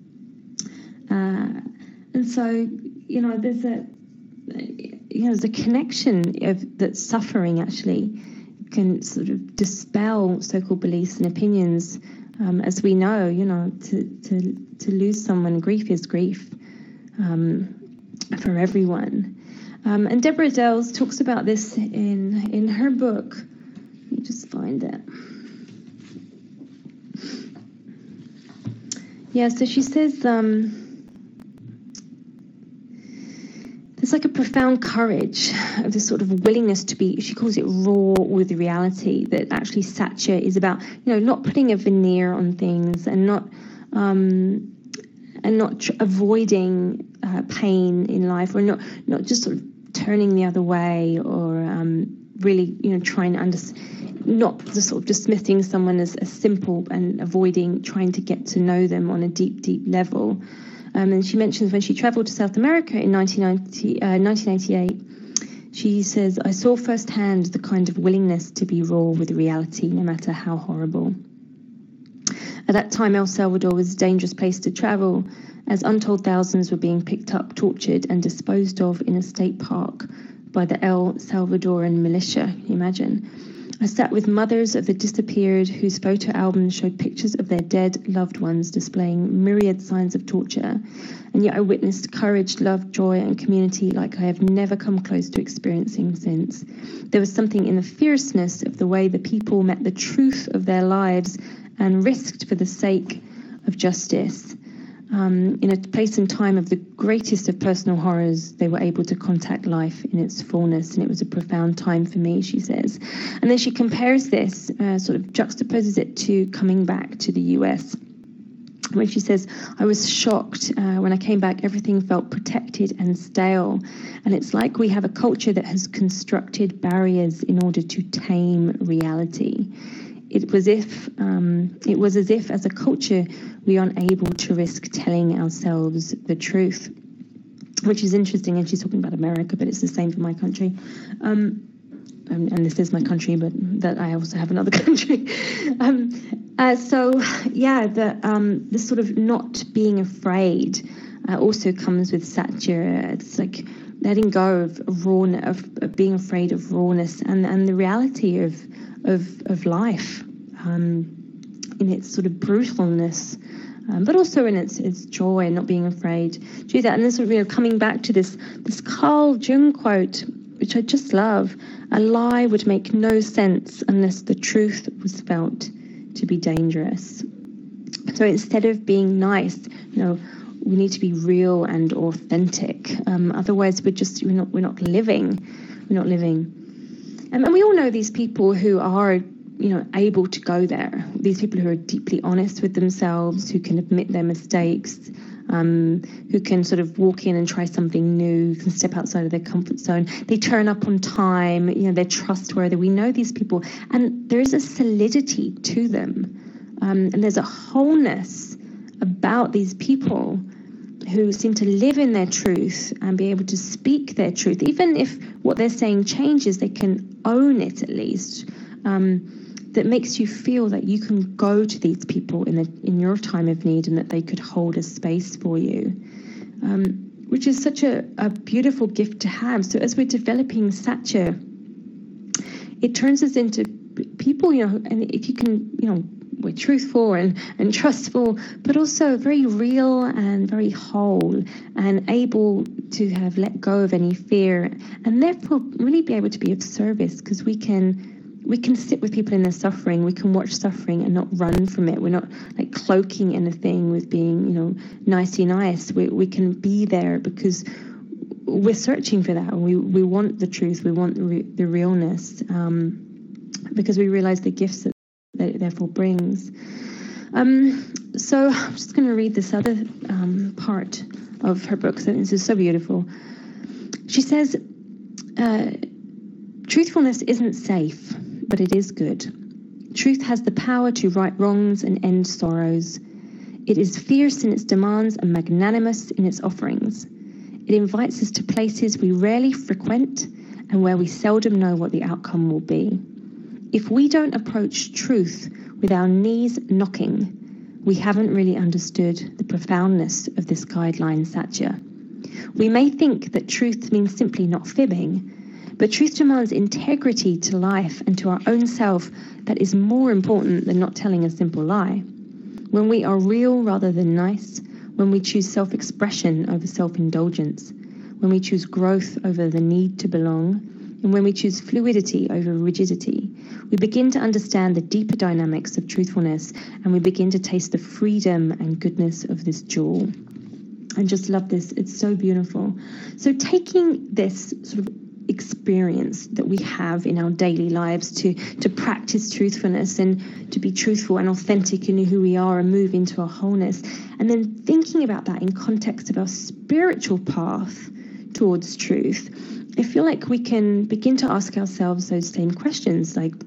uh, and so, you know, there's a you know there's a connection of that suffering actually can sort of dispel so-called beliefs and opinions, um, as we know, you know, to, to, to lose someone, grief is grief um, for everyone. Um, and Deborah Dells talks about this in, in her book. Let me just find it. Yeah, so she says, um, there's like a profound courage of this sort of willingness to be, she calls it raw with reality, that actually Satya is about, you know, not putting a veneer on things, and not um, and not tr- avoiding uh, pain in life, or not not just sort of turning the other way, or um, really, you know, trying to understand, not just sort of dismissing someone as, as simple, and avoiding trying to get to know them on a deep, deep level. Um, and she mentions when she traveled to South America in nineteen eighty-eight, she says, I saw firsthand the kind of willingness to be raw with reality, no matter how horrible. At that time, El Salvador was a dangerous place to travel, as untold thousands were being picked up, tortured, and disposed of in a state park by the El Salvadoran militia. Can you imagine? I sat with mothers of the disappeared whose photo albums showed pictures of their dead loved ones displaying myriad signs of torture, and yet I witnessed courage, love, joy, and community like I have never come close to experiencing since. There was something in the fierceness of the way the people met the truth of their lives and risked for the sake of justice. Um, in a place and time of the greatest of personal horrors, they were able to contact life in its fullness, and it was a profound time for me, she says. And then she compares this, uh, sort of juxtaposes it to coming back to the U S, when she says, I was shocked uh, when I came back, everything felt protected and stale. And it's like we have a culture that has constructed barriers in order to tame reality. It was if um, it was as if, as a culture, we are unable to risk telling ourselves the truth, which is interesting. And she's talking about America, but it's the same for my country. Um, and, and this is my country, but that I also have another country. um, uh, so, yeah, the um, this sort of not being afraid uh, also comes with Satya. It's like letting go of rawness, of, of being afraid of rawness, and and the reality of. Of, of life um, in its sort of brutalness, um, but also in its its joy and not being afraid to do that. And this sort of, you know, coming back to this this Carl Jung quote, which I just love: "A lie would make no sense unless the truth was felt to be dangerous." So instead of being nice, you know, we need to be real and authentic. Um, otherwise, we're just we're not we're not living. We're not living. Um, and we all know these people who are, you know, able to go there. These people who are deeply honest with themselves, who can admit their mistakes, um, who can sort of walk in and try something new, can step outside of their comfort zone. They turn up on time, you know, they're trustworthy. We know these people, and there is a solidity to them. Um, and there's a wholeness about these people who seem to live in their truth and be able to speak their truth. Even if what they're saying changes, they can own it at least. Um, that makes you feel that you can go to these people in the, in your time of need, and that they could hold a space for you, um, which is such a, a beautiful gift to have. So as we're developing Satya, it turns us into people, you know, and if you can, you know, we're truthful and, and trustful, but also very real and very whole, and able to have let go of any fear, and therefore really be able to be of service, because we can we can sit with people in their suffering, we can watch suffering and not run from it. We're not like cloaking anything with being, you know, nicey nice. We we can be there because we're searching for that. We we want the truth. We want the, re- the realness, um, because we realize the gifts that that it therefore brings. Um, so I'm just going to read this other um, part of her book. So this is so beautiful. She says, uh, truthfulness isn't safe, but it is good. Truth has the power to right wrongs and end sorrows. It is fierce in its demands and magnanimous in its offerings. It invites us to places we rarely frequent and where we seldom know what the outcome will be. If we don't approach truth with our knees knocking, we haven't really understood the profoundness of this guideline, Satya. We may think that truth means simply not fibbing, but truth demands integrity to life and to our own self that is more important than not telling a simple lie. When we are real rather than nice, when we choose self-expression over self-indulgence, when we choose growth over the need to belong, and when we choose fluidity over rigidity, we begin to understand the deeper dynamics of truthfulness, and we begin to taste the freedom and goodness of this jewel. I just love this. It's so beautiful. So taking this sort of experience that we have in our daily lives to, to practice truthfulness and to be truthful and authentic in who we are and move into our wholeness, and then thinking about that in context of our spiritual path towards truth, I feel like we can begin to ask ourselves those same questions, like,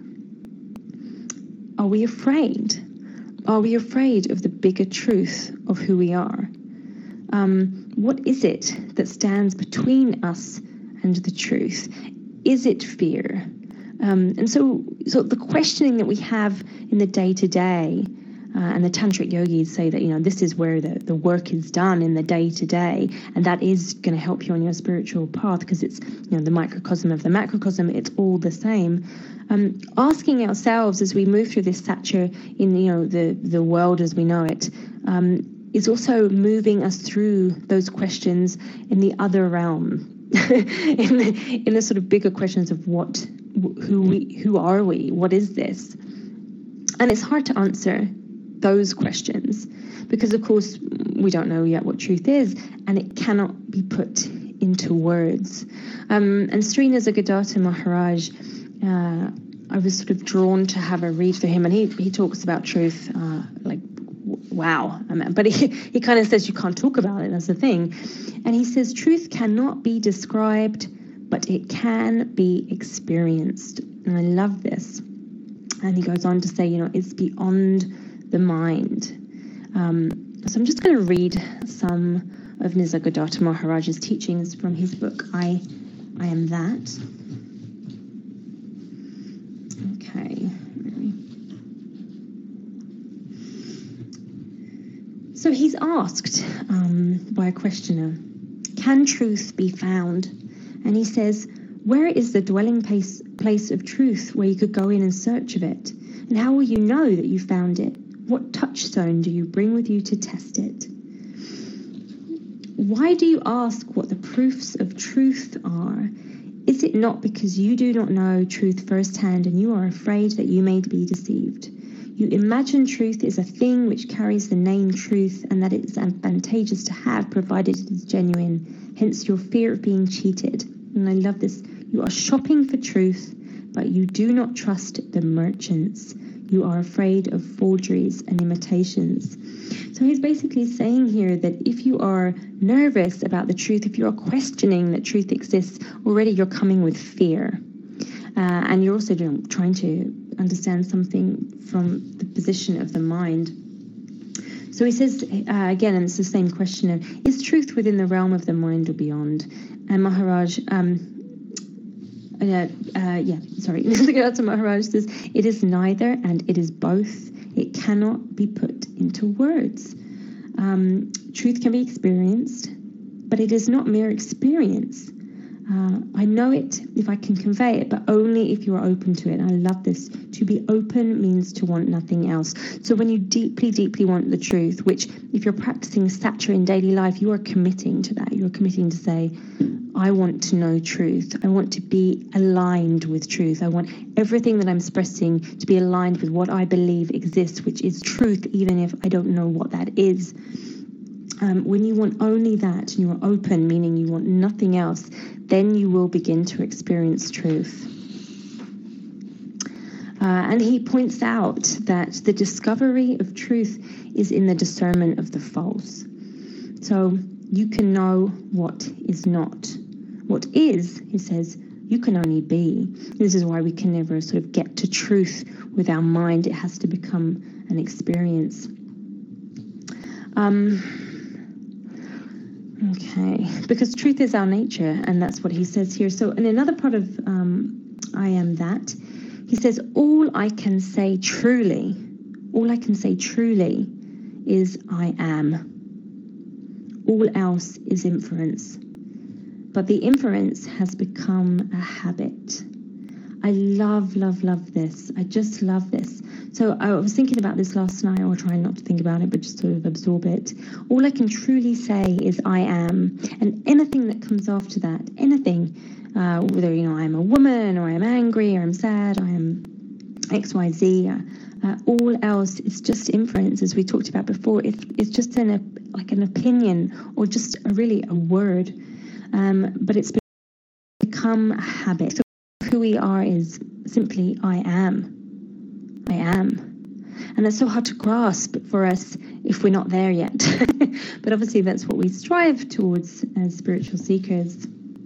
are we afraid? Are we afraid of the bigger truth of who we are? Um, what is it that stands between us and the truth? Is it fear? Um, and so, so the questioning that we have in the day-to-day, uh, and the tantric yogis say that, you know, this is where the, the work is done in the day-to-day, and that is going to help you on your spiritual path, because it's, you know, the microcosm of the macrocosm, it's all the same. Um, asking ourselves as we move through this Satya in, you know, the, the world as we know it, um, is also moving us through those questions in the other realm, in the in the sort of bigger questions of what, who we, who are we, what is this? And it's hard to answer those questions because, of course, we don't know yet what truth is, and it cannot be put into words. Um, and Sri Nisargadatta Maharaj, uh, I was sort of drawn to have a read for him, and he, he talks about truth uh, like, wow. I mean, but he, he kind of says you can't talk about it, that's the thing. And he says truth cannot be described, but it can be experienced. And I love this. And he goes on to say, you know, it's beyond the mind. Um, so I'm just going to read some of Nisargadatta Maharaj's teachings from his book, I, I Am That. Okay. So he's asked um, by a questioner, can truth be found? And he says, where is the dwelling place, place of truth where you could go in and search of it? And how will you know that you found it? What touchstone do you bring with you to test it? Why do you ask what the proofs of truth are? Is it not because you do not know truth firsthand and you are afraid that you may be deceived? You imagine truth is a thing which carries the name truth and that it is advantageous to have provided it is genuine, hence your fear of being cheated. And I love this. You are shopping for truth, but you do not trust the merchants. You are afraid of forgeries and imitations. So he's basically saying here that if you are nervous about the truth, if you are questioning that truth exists, already you're coming with fear. Uh, and you're also doing, trying to understand something from the position of the mind. So he says, uh, again, and it's the same question of, is truth within the realm of the mind or beyond? And Maharaj, um, uh, uh, yeah, sorry, Nisargadatta Maharaj says, it is neither and it is both. It cannot be put into words. Um, truth can be experienced, but it is not mere experience. Uh, I know it if I can convey it, but only if you are open to it. And I love this. To be open means to want nothing else. So when you deeply, deeply want the truth, which if you're practicing satya in daily life, you are committing to that. You're committing to say, I want to know truth. I want to be aligned with truth. I want everything that I'm expressing to be aligned with what I believe exists, which is truth, even if I don't know what that is. Um, when you want only that and you are open, meaning you want nothing else, then you will begin to experience truth. Uh, and he points out that the discovery of truth is in the discernment of the false. So you can know what is not. What is, he says, you can only be. This is why we can never sort of get to truth with our mind. It has to become an experience. Um... Okay, because truth is our nature, and that's what he says here. So in another part of um, I Am That, he says, all I can say truly, all I can say truly is I am. All else is inference. But the inference has become a habit. I love, love, love this. I just love this. So I was thinking about this last night, or trying not to think about it, but just sort of absorb it. All I can truly say is I am. And anything that comes after that, anything, uh, whether, you know, I'm a woman, or I'm angry, or I'm sad, I am X, Y, Z, uh, uh, all else is just inference, as we talked about before. It's, it's just an, like an opinion, or just a, really a word. Um, but it's become a habit. So who we are is simply I am. I am. And that's so hard to grasp for us if we're not there yet. But obviously that's what we strive towards as spiritual seekers.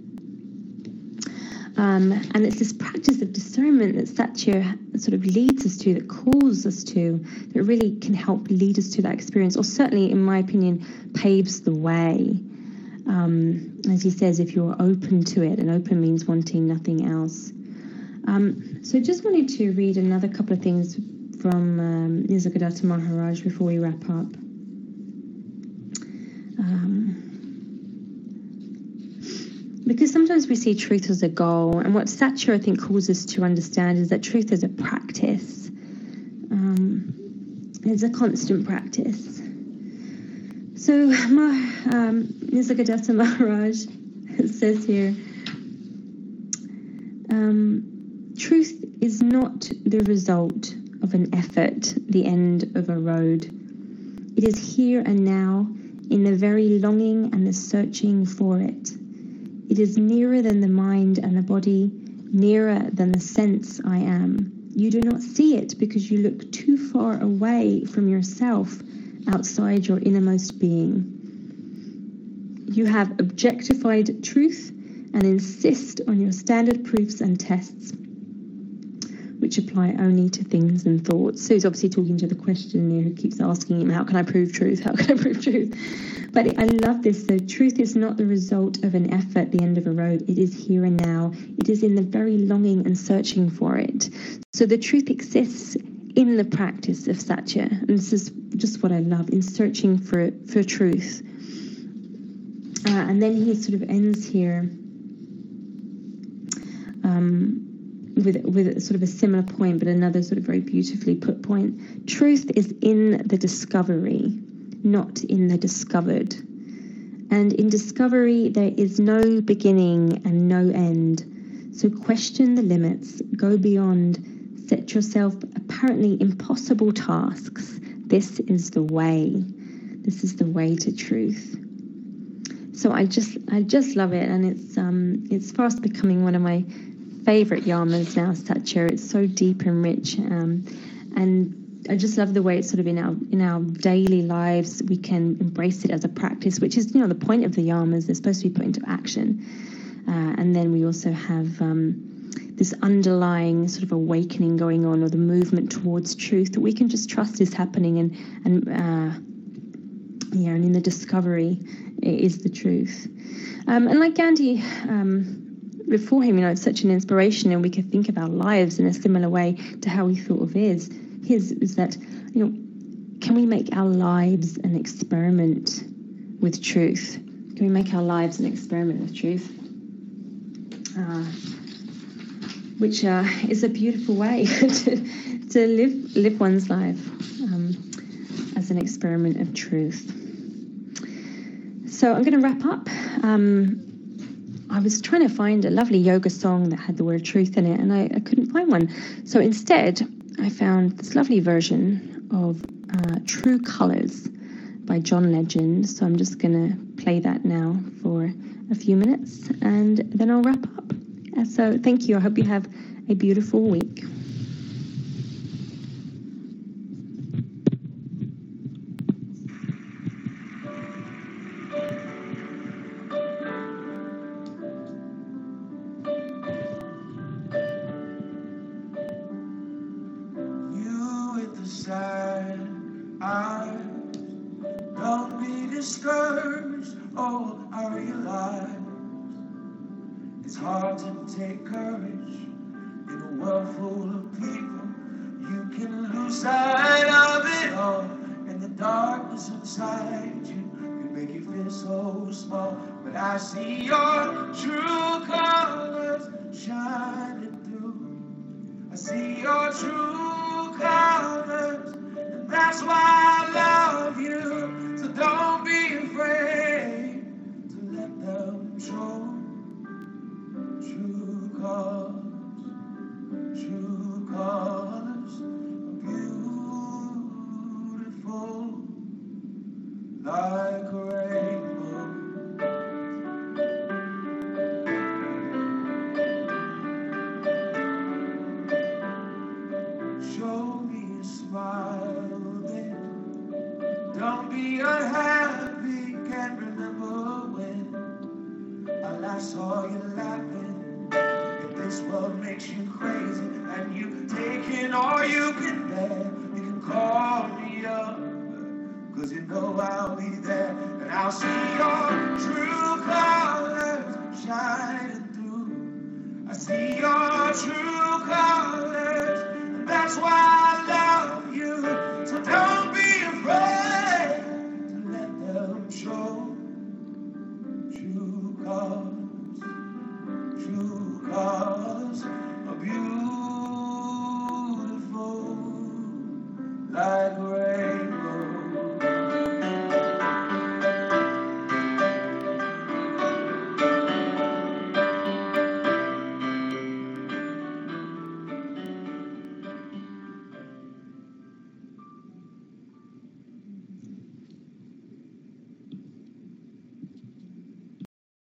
Um, and it's this practice of discernment that Satya sort of leads us to, that calls us to, that really can help lead us to that experience, or certainly, in my opinion, paves the way. Um, as he says, if you're open to it, and open means wanting nothing else. Um, so I just wanted to read another couple of things from um, Nisargadatta Maharaj before we wrap up. Um, because sometimes we see truth as a goal, and what Satya, I think, calls us to understand is that truth is a practice. Um, it's a constant practice. So um, Nisargadatta Maharaj says here, um, truth is not the result of an effort, the end of a road. It is here and now in the very longing and the searching for it. It is nearer than the mind and the body, nearer than the sense I am. You do not see it because you look too far away from yourself, outside your innermost being. You have objectified truth and insist on your standard proofs and tests, which apply only to things and thoughts. So he's obviously talking to the questioner who keeps asking him, how can I prove truth? How can I prove truth? But I love this. So truth is not the result of an effort at the end of a road. It is here and now. It is in the very longing and searching for it. So the truth exists in the practice of satya. And this is just what I love, in searching for, for truth. Uh, and then he sort of ends here um, with with sort of a similar point, but another sort of very beautifully put point. Truth is in the discovery, not in the discovered. And in discovery, there is no beginning and no end. So question the limits, go beyond, set yourself apparently impossible tasks. This is the way. This is the way to truth. So I just I just love it, and it's um it's fast becoming one of my favorite yamas now, Satya. It's so deep and rich, um, and I just love the way it's sort of in our in our daily lives we can embrace it as a practice, which is, you know, the point of the yamas. They're supposed to be put into action, uh, and then we also have um, this underlying sort of awakening going on, or the movement towards truth that we can just trust is happening, and and uh, yeah, and in the discovery is the truth. Um, and like Gandhi, um, before him, you know, it's such an inspiration, and we could think of our lives in a similar way to how he thought of his. His is that, you know, can we make our lives an experiment with truth? Can we make our lives an experiment with truth? Uh, which uh, is a beautiful way to, to live live one's life, um, as an experiment of truth. So I'm going to wrap up. Um, I was trying to find a lovely yoga song that had the word truth in it, and I, I couldn't find one. So instead, I found this lovely version of uh, True Colors by John Legend. So I'm just going to play that now for a few minutes, and then I'll wrap up. Uh, so thank you. I hope you have a beautiful week. Oh, I realize it's hard to take courage in a world full of people. You can lose sight of it all, and the darkness inside you can make you feel so small. But I see your true colors shining through. I see your true colors, and that's why I love you. So don't be afraid to let them show. True colors, true colors are beautiful, like a rainbow. Show me a smile then. Don't be unhappy, can't remember when I last saw you laughing. If this world makes you crazy and you can take it all you can bear, you can call me up, cause you know I'll be there. And I'll see your true colors shining through. I see your true colors, and that's why